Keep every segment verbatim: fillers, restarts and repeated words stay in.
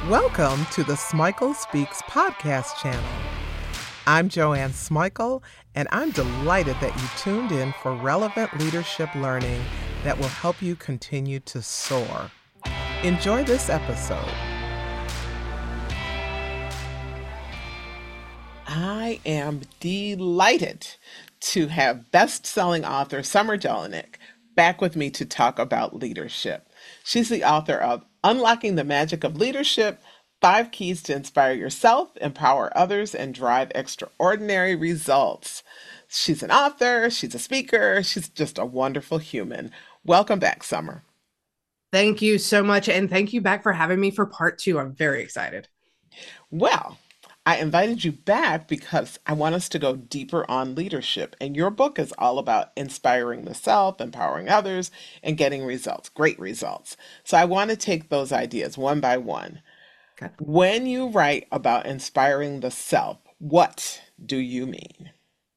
Welcome to the Smikle Speaks podcast channel. I'm Joanne Smikle, and I'm delighted that you tuned in for relevant leadership learning that will help you continue to soar. Enjoy this episode. I am delighted to have best-selling author Summer Jelinek back with me to talk about leadership. She's the author of Unlocking the Magic of Leadership, Five Keys to Inspire Yourself, Empower Others, and Drive Extraordinary Results. She's an author, she's a speaker, she's just a wonderful human. Welcome back, Summer. Thank you so much, and thank you back for having me for part two. I'm very excited. Well, I invited you back because I want us to go deeper on leadership. And your book is all about inspiring the self, empowering others, and getting results, great results. So I want to take those ideas one by one. Okay. When you write about inspiring the self, what do you mean?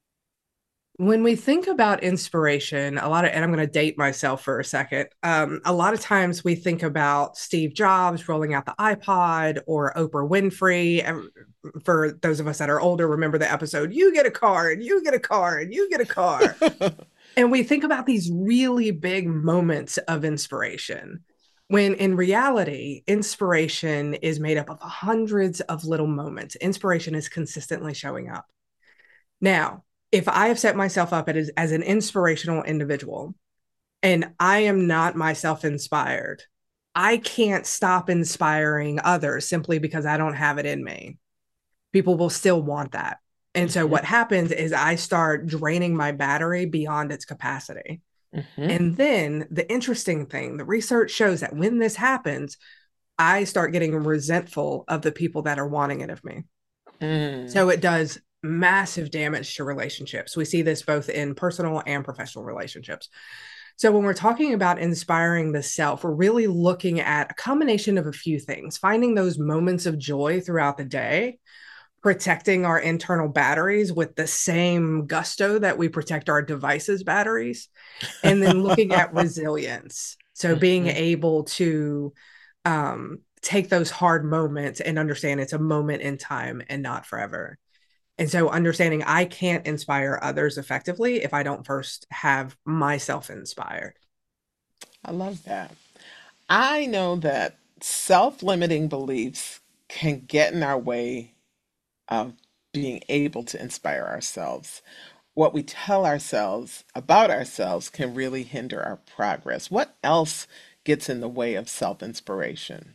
When we think about inspiration, a lot of, and I'm going to date myself for a second. Um, a lot of times we think about Steve Jobs rolling out the iPod or Oprah Winfrey. And for those of us that are older, remember the episode, you get a car and you get a car and you get a car. And we think about these really big moments of inspiration, when in reality, inspiration is made up of hundreds of little moments. Inspiration is consistently showing up. Now, if I have set myself up as, as an inspirational individual and I am not myself inspired, I can't stop inspiring others simply because I don't have it in me. People will still want that. And so what happens is I start draining my battery beyond its capacity. Mm-hmm. And then the interesting thing, the research shows that when this happens, I start getting resentful of the people that are wanting it of me. Mm. So it does massive damage to relationships. We see this both in personal and professional relationships. So when we're talking about inspiring the self, we're really looking at a combination of a few things, finding those moments of joy throughout the day, protecting our internal batteries with the same gusto that we protect our devices' batteries, and then looking at resilience. So being mm-hmm. able to um, take those hard moments and understand it's a moment in time and not forever. And so understanding I can't inspire others effectively if I don't first have myself inspired. I love that. I know that self-limiting beliefs can get in our way of being able to inspire ourselves. What we tell ourselves about ourselves can really hinder our progress. What else gets in the way of self-inspiration?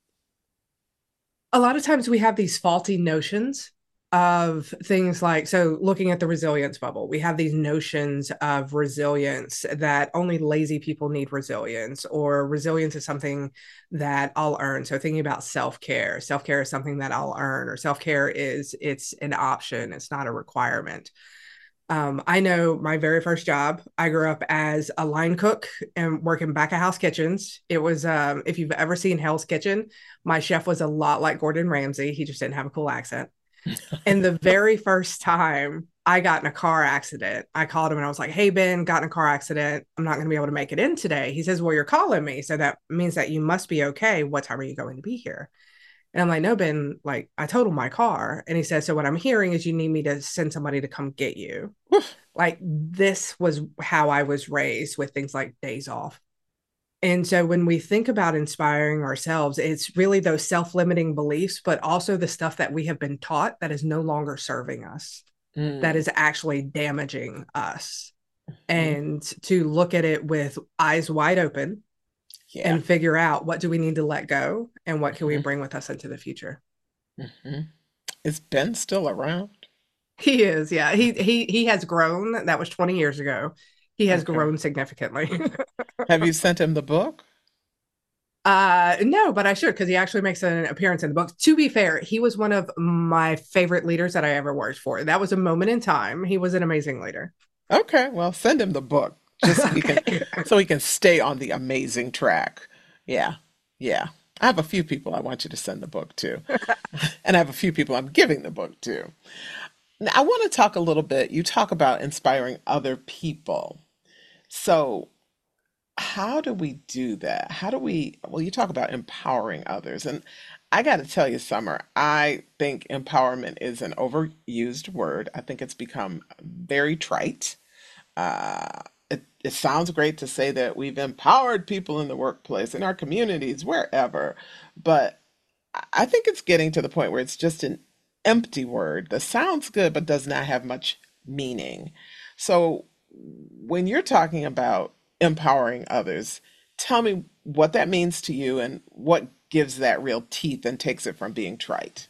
A lot of times we have these faulty notions of things like, so looking at the resilience bubble, we have these notions of resilience that only lazy people need resilience, or resilience is something that I'll earn. So thinking about self-care, self-care is something that I'll earn, or self-care is, it's an option. It's not a requirement. Um, I know my very first job, I grew up as a line cook and working back of house kitchens. It was, um, if you've ever seen Hell's Kitchen, my chef was a lot like Gordon Ramsay. He just didn't have a cool accent. And the very first time I got in a car accident, I called him and I was like, hey, Ben, got in a car accident. I'm not going to be able to make it in today. He says, well, you're calling me. So that means that you must be okay. What time are you going to be here? And I'm like, no, Ben, like I totaled my car. And he says, so what I'm hearing is you need me to send somebody to come get you. Like this was how I was raised, with things like days off. And so when we think about inspiring ourselves, it's really those self-limiting beliefs, but also the stuff that we have been taught that is no longer serving us, mm. that is actually damaging us. Mm-hmm. And to look at it with eyes wide open, yeah. and figure out what do we need to let go and what can mm-hmm. we bring with us into the future. Mm-hmm. Is Ben still around? He is, yeah. He he he has grown. That was twenty years ago. He has okay. grown significantly. Have you sent him the book? Uh, no, but I should, because he actually makes an appearance in the book. To be fair, he was one of my favorite leaders that I ever worked for. That was a moment in time. He was an amazing leader. Okay, well, send him the book just so, okay. he can, so he can stay on the amazing track. Yeah, yeah. I have a few people I want you to send the book to. And I have a few people I'm giving the book to. Now, I want to talk a little bit. You talk about inspiring other people. So how do we do that? How do we, well, you talk about empowering others. And I got to tell you, Summer, I think empowerment is an overused word. I think it's become very trite. Uh, it, it sounds great to say that we've empowered people in the workplace, in our communities, wherever, but I I think it's getting to the point where it's just an empty word that sounds good but does not have much meaning. So, when you're talking about empowering others, tell me what that means to you and what gives that real teeth and takes it from being trite.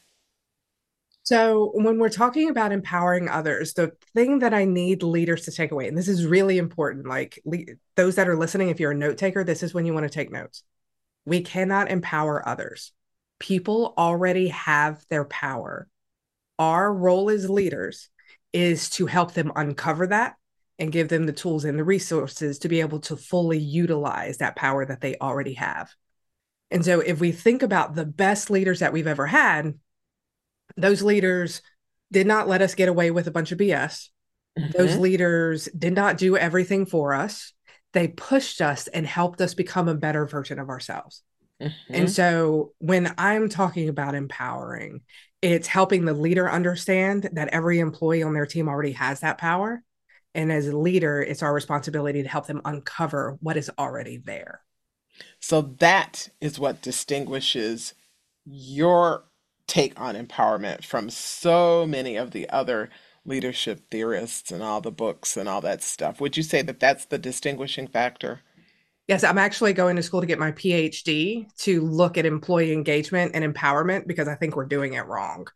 So, when we're talking about empowering others, the thing that I need leaders to take away, and this is really important, like le- those that are listening, if you're a note taker, this is when you want to take notes. We cannot empower others. People already have their power. Our role as leaders is to help them uncover that and give them the tools and the resources to be able to fully utilize that power that they already have. And so, if we think about the best leaders that we've ever had, those leaders did not let us get away with a bunch of B S. Those Hmm. leaders did not do everything for us. They pushed us and helped us become a better version of ourselves. And Hmm. so when I'm talking about empowering, it's helping the leader understand that every employee on their team already has that power. And as a leader, it's our responsibility to help them uncover what is already there. So that is what distinguishes your take on empowerment from so many of the other leadership theorists and all the books and all that stuff. Would you say that that's the distinguishing factor? Yes, I'm actually going to school to get my PhD to look at employee engagement and empowerment because I think we're doing it wrong.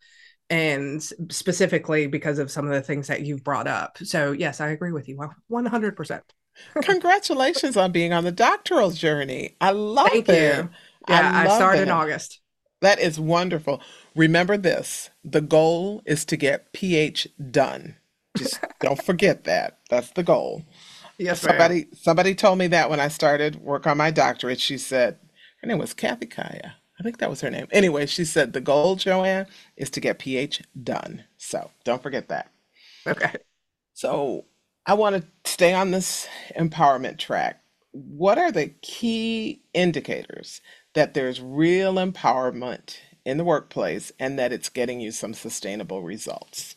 And specifically because of some of the things that you've brought up. So, yes, I agree with you one hundred percent. Congratulations on being on the doctoral journey. I love Thank it. you. I Yeah, I love start in it. August. That is wonderful. Remember this, the goal is to get P H done. Just don't forget that. That's the goal. Yes, ma'am. Somebody somebody told me that when I started work on my doctorate. She said, her name was Kathy Kaya. I think that was her name. Anyway, she said the goal, Joanne, is to get P H done. So don't forget that. Okay. So I want to stay on this empowerment track. What are the key indicators that there's real empowerment in the workplace and that it's getting you some sustainable results?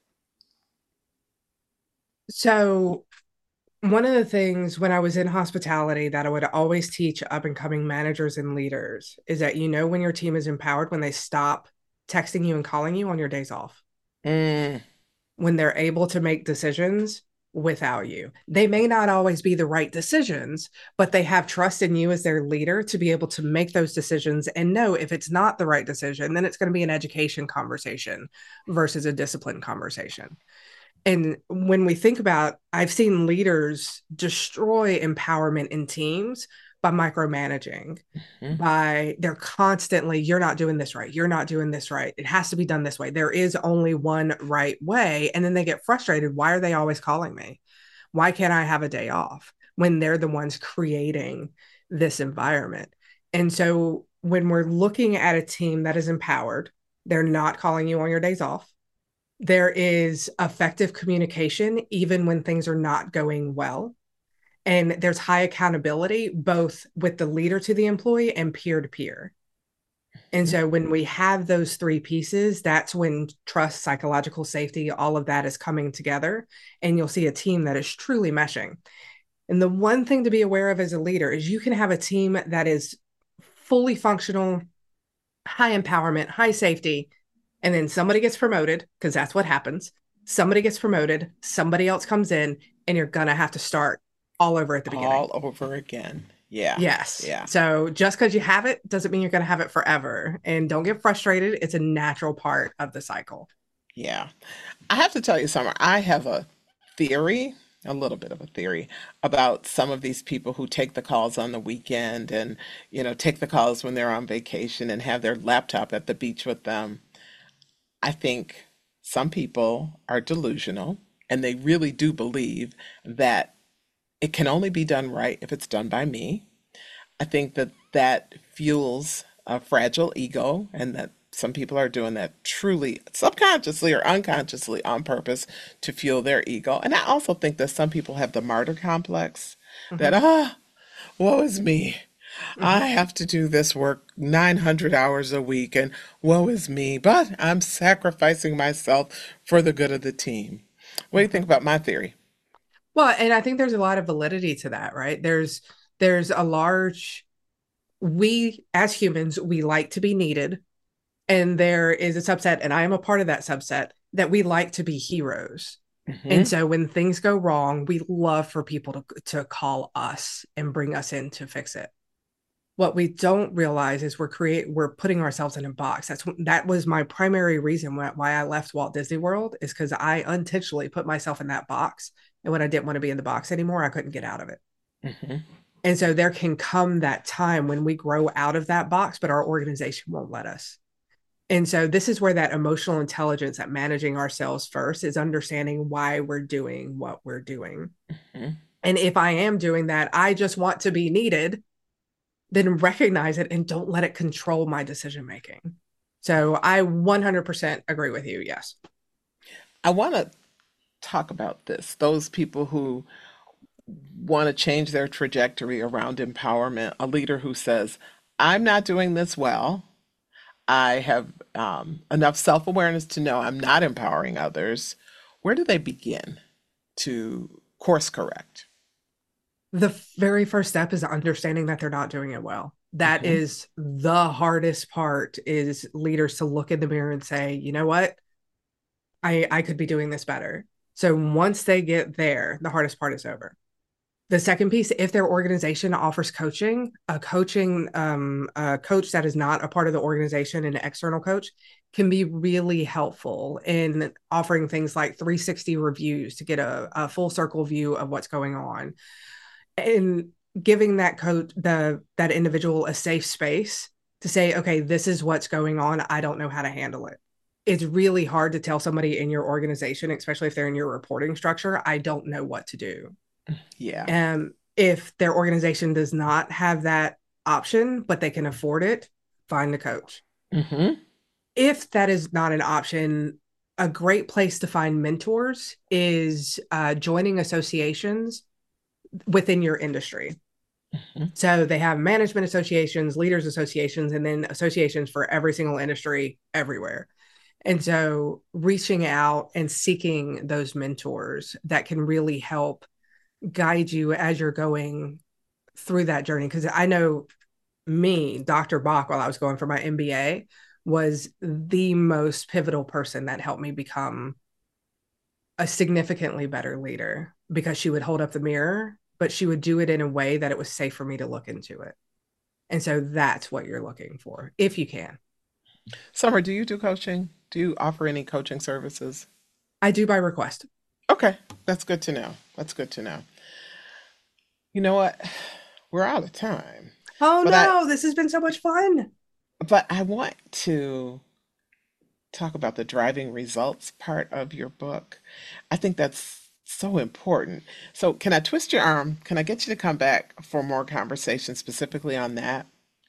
So, one of the things when I was in hospitality that I would always teach up and coming managers and leaders is that you know when your team is empowered when they stop texting you and calling you on your days off, Mm, when they're able to make decisions without you. They may not always be the right decisions, but they have trust in you as their leader to be able to make those decisions and know if it's not the right decision, then it's going to be an education conversation versus a discipline conversation. And when we think about, I've seen leaders destroy empowerment in teams by micromanaging, mm, by they're constantly, you're not doing this right. You're not doing this right. It has to be done this way. There is only one right way. And then they get frustrated. Why are they always calling me? Why can't I have a day off when they're the ones creating this environment? And so when we're looking at a team that is empowered, they're not calling you on your days off, there is effective communication even when things are not going well. And there's high accountability, both with the leader to the employee and peer to peer. And mm. so when we have those three pieces, that's when trust, psychological safety, all of that is coming together. And you'll see a team that is truly meshing. And the one thing to be aware of as a leader is you can have a team that is fully functional, high empowerment, high safety, and then somebody gets promoted because that's what happens. Somebody gets promoted, somebody else comes in, and you're going to have to start all over at the beginning. All over again. Yeah. Yes. Yeah. So just because you have it doesn't mean you're going to have it forever. And don't get frustrated. It's a natural part of the cycle. Yeah. I have to tell you, Summer, I have a theory, a little bit of a theory about some of these people who take the calls on the weekend and, you know, take the calls when they're on vacation and have their laptop at the beach with them. I think some people are delusional and they really do believe that it can only be done right if it's done by me. I think that that fuels a fragile ego, and that some people are doing that truly subconsciously or unconsciously on purpose to fuel their ego. And I also think that some people have the martyr complex that, Mhm. ah, woe is me. Mhm. I have to do this work nine hundred hours a week, and woe is me, but I'm sacrificing myself for the good of the team. What do you think Mhm. about my theory? Well, and I think there's a lot of validity to that, right? There's there's a large we as humans, we like to be needed, and there is a subset, and I am a part of that subset, that we like to be heroes. And Hmm. so when things go wrong, we love for people to to call us and bring us in to fix it. What we don't realize is we're create we're putting ourselves in a box. That's that was my primary reason why, why I left Walt Disney World, is because I unintentionally put myself in that box. And when I didn't want to be in the box anymore, I couldn't get out of it. Hmm. And so there can come that time when we grow out of that box, but our organization won't let us. And so this is where that emotional intelligence at managing ourselves first is understanding why we're doing what we're doing. Hmm. And if I am doing that, I just want to be needed, then recognize it and don't let it control my decision making. So I one hundred percent agree with you. Yes. I want to talk about this. Those people who want to change their trajectory around empowerment, a leader who says, I'm not doing this well. I have um, enough self awareness to know I'm not empowering others. Where do they begin to course correct? The very first step is understanding that they're not doing it well. That Hmm. is the hardest part, is leaders to look in the mirror and say, you know what? I, I could be doing this better. So once they get there, the hardest part is over. The second piece, if their organization offers coaching, a coaching um, a coach that is not a part of the organization, an external coach, can be really helpful in offering things like three sixty reviews to get a, a full circle view of what's going on, and giving that coach the that individual a safe space to say, okay, this is what's going on. I don't know how to handle it. It's really hard to tell somebody in your organization, especially if they're in your reporting structure, I don't know what to do. Yeah. And if their organization does not have that option, but they can afford it, find a coach. Hmm. If that is not an option, a great place to find mentors is uh, joining associations within your industry. Hmm. So they have management associations, leaders associations, and then associations for every single industry everywhere. And so reaching out and seeking those mentors that can really help guide you as you're going through that journey. Because I know me, Doctor Bach, while I was going for my M B A, was the most pivotal person that helped me become a significantly better leader, because she would hold up the mirror, but she would do it in a way that it was safe for me to look into it. And so that's what you're looking for, if you can. Summer, do you do coaching? Do you offer any coaching services? I do by request. Okay, that's good to know. That's good to know. You know what? We're out of time. Oh But I no, this has been so much fun. but I want to talk about the driving results part of your book. I think that's so important. So, can I twist your arm? Can I get you to come back for more conversation specifically on that?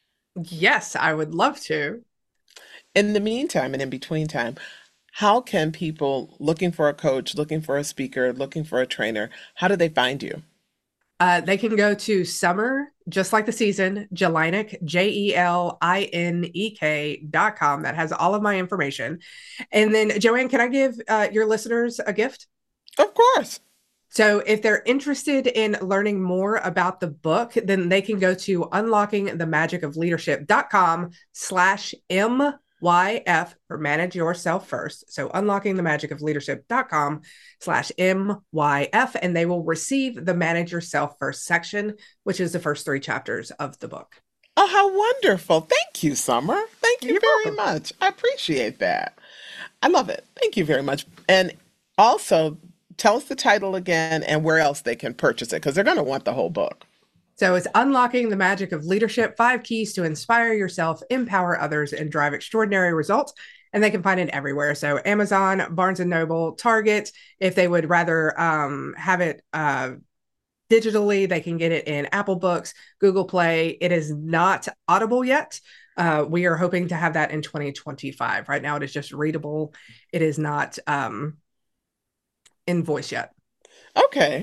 Yes, I would love to. In the meantime and in between time, how can people looking for a coach, looking for a speaker, looking for a trainer, how do they find you? Uh, they can go to summer, just like the season, Jelinek, J E L I N E K dot com. That has all of my information. And then, Joanne, can I give uh, your listeners a gift? Of course. So, if they're interested in learning more about the book, then they can go to unlocking the magic of leadership dot com slash M Y F for manage yourself first. So, unlocking the magic of leadership dot com slash M Y F, and they will receive the manage yourself first section, which is the first three chapters of the book. Oh, how wonderful. Thank you, Summer. Thank you You're very welcome. much. I appreciate that. I love it. Thank you very much. And also, tell us the title again and where else they can purchase it because they're going to want the whole book. So it's unlocking the magic of leadership, five keys to inspire yourself, empower others, and drive extraordinary results. And they can find it everywhere. So Amazon, Barnes and Noble, Target. If they would rather um, have it uh, digitally, they can get it in Apple Books, Google Play. It is not Audible yet. Uh, we are hoping to have that in twenty twenty-five. Right now, it is just readable. It is not um, in voice yet. Okay.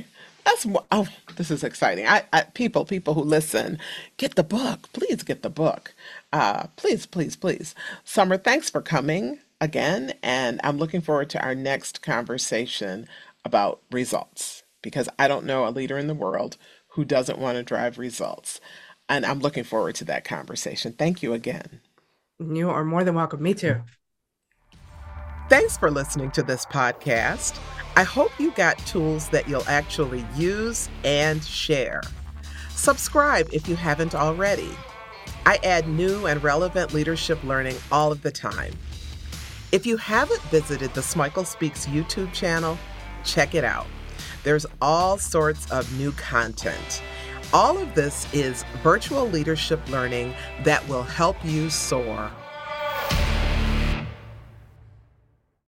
That's mo- oh, this is exciting. I, I people, people who listen, get the book. Please get the book. Uh, please, please, please. Summer, thanks for coming again, and I'm looking forward to our next conversation about results because I don't know a leader in the world who doesn't want to drive results, and I'm looking forward to that conversation. Thank you again. You are more than welcome. Me too. Thanks for listening to this podcast. I hope you got tools that you'll actually use and share. Subscribe if you haven't already. I add new and relevant leadership learning all of the time. If you haven't visited the Smikle Speaks YouTube channel, check it out. There's all sorts of new content. All of this is virtual leadership learning that will help you soar.